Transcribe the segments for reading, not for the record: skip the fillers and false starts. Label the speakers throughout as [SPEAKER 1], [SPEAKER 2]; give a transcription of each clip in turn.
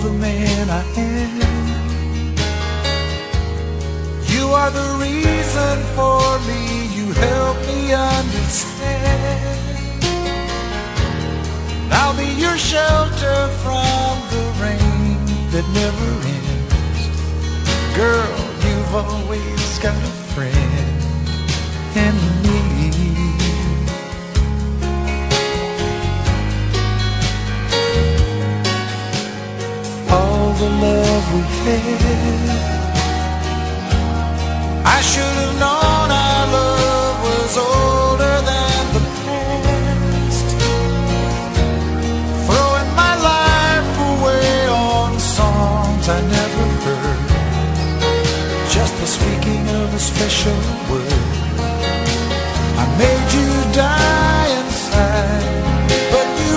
[SPEAKER 1] the man I am. You are the reason for me, you help me understand. And I'll be your shelter from the rain that never ends. Girl, you've always got a friend in me. All the love we had, I should have known our love was older than the past. Throwing my life away on songs I never heard, just for speaking of a special word. I made you die inside, but you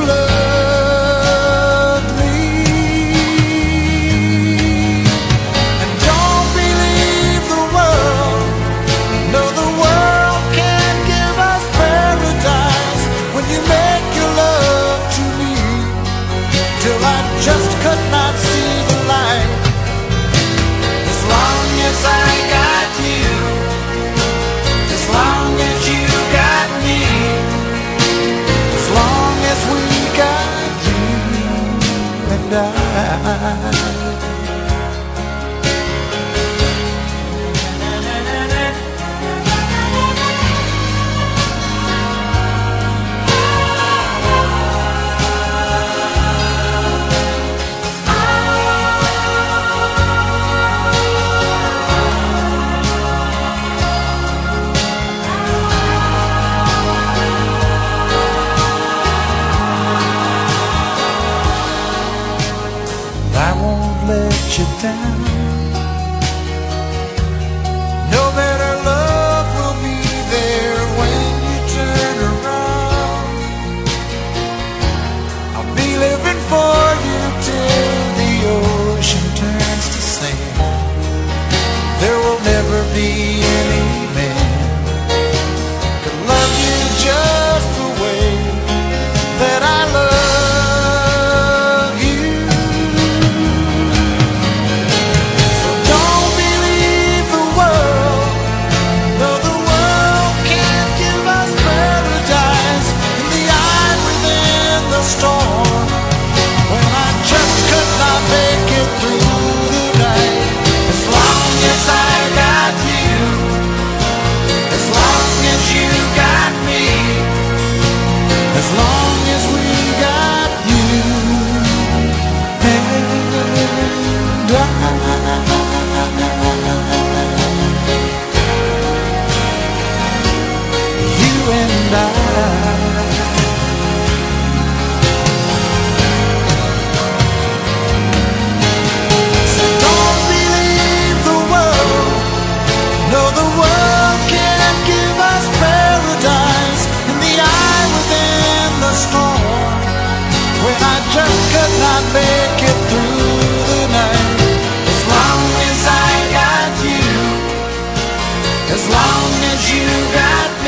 [SPEAKER 1] loved me. And don't believe the world, no, the world can't give us paradise when you make your love to me, till I just could not see the light. As long as I got you, as long as you got me, as long as we got you and I. I won't let you down. Know that our love will be there when you turn around. I'll be living for you till the ocean turns to sand. There will never be any man could love you just the way that I love. As long as we got you and I. You and I. So don't believe the world, no, the world can't give us paradise in the eye within the storm, when I just could not make it through the night. As long as I got you, as long as you got